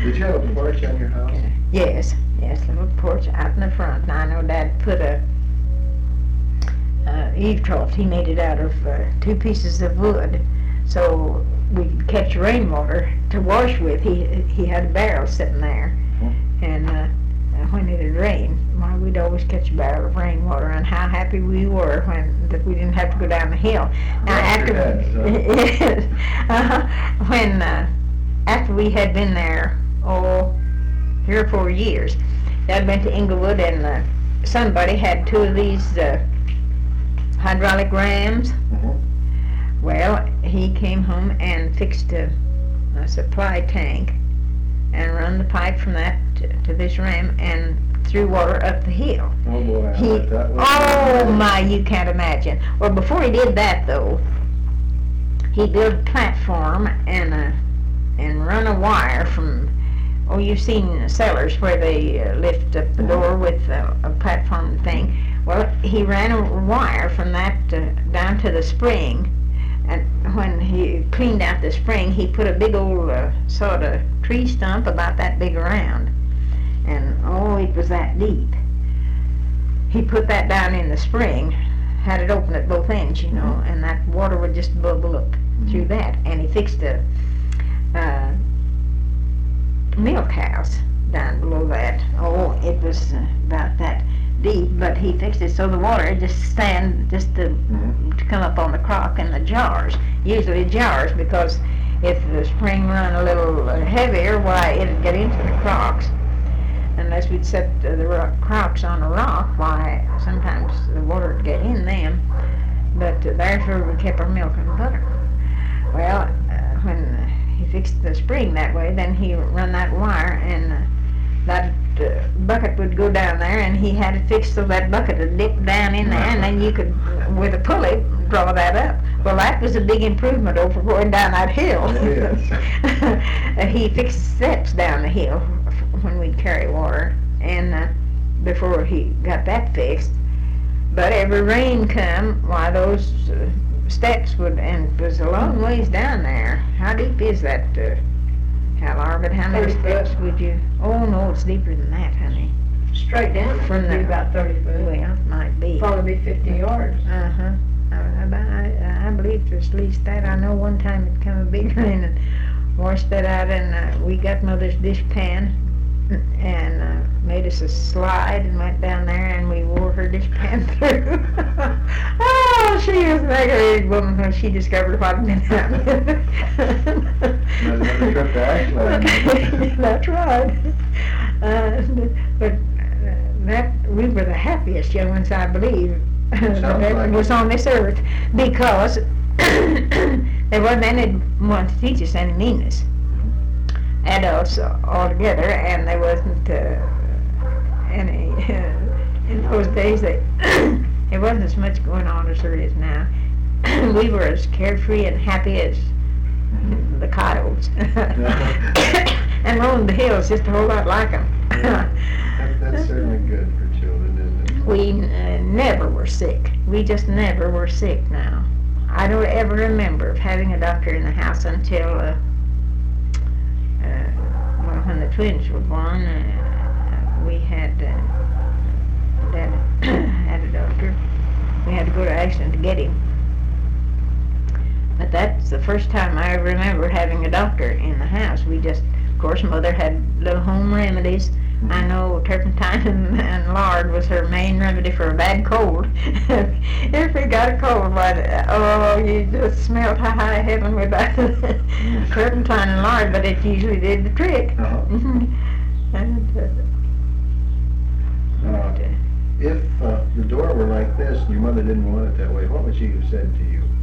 Did you have a porch on your house? Yes, little porch out in the front. And I know Dad put a eave trough. He made it out of 2 pieces of wood, so we could catch rainwater to wash with. He had a barrel sitting there, and when it had rained, why, we'd always catch a barrel of rainwater, and how happy we were that we didn't have to go down the hill. Now after we had been there 3 or 4 years, Dad went to Inglewood, and somebody had 2 of these hydraulic rams. Well, he came home and fixed a supply tank and run the pipe from that to this ram and threw water up the hill. Oh boy, I bet that was... Oh my, you can't imagine. Well, before he did that though, he built a platform and run a wire from, you've seen cellars where they lift up the door with a platform thing. Well, he ran a wire from that down to the spring, and when he cleaned out the spring, he put a big old sort of tree stump about that big around, and it was that deep. He put that down in the spring, had it open at both ends, and that water would just bubble up through that, and he fixed a milk house down below that. It was about that deep, but he fixed it so the water just to come up on the crock and the jars, usually jars, because if the spring run a little heavier, why, it'd get into the crocks. Unless we'd set the crocks on a rock, why, sometimes the water would get in them. But there's where we kept our milk and butter. Well, when he fixed the spring that way, then he run that wire, and that bucket would go down there, and he had it fixed so that bucket would dip down in there, and then you could, with a pulley, draw that up. Well, that was a big improvement over going down that hill. Yes. He fixed steps down the hill when we'd carry water, and before he got that fixed. But every rain come, why, those steps and it was a long ways down there. How deep is that, Hal Arvid? How many 30 steps foot. would you? Oh no, it's deeper than that, honey. Straight down, From it'd be the- about 30 foot. Well, it might be. Probably be 50 yards. I believe there's at least that. I know one time it come a big rain and washed that out, and we got Mother's dishpan and made us a slide and went down there, and we wore her dishpan through. She was a great woman when she discovered what had been happening. Another trip to Ashland. That's right. But we were the happiest young ones, I believe, that ever like was on this earth, because there wasn't anyone to teach us any meanness, adults altogether, and there wasn't any, in those days, there wasn't as much going on as there is now. We were as carefree and happy as the coyotes. And rolling the hills just a whole lot like them. That's certainly good for children, isn't it? We never were sick. We just never were sick now. I don't ever remember of having a doctor in the house until, when the twins were born, we had, Dad had a doctor. We had to go to Ashland to get him. But that's the first time I ever remember having a doctor in the house. We just, of course, Mother had little home remedies. I know turpentine and lard was her main remedy for a bad cold. If we got a cold, you just smelled high heaven with that turpentine and lard, but it usually did the trick. If the door were like this and your mother didn't want it that way, what would she have said to you?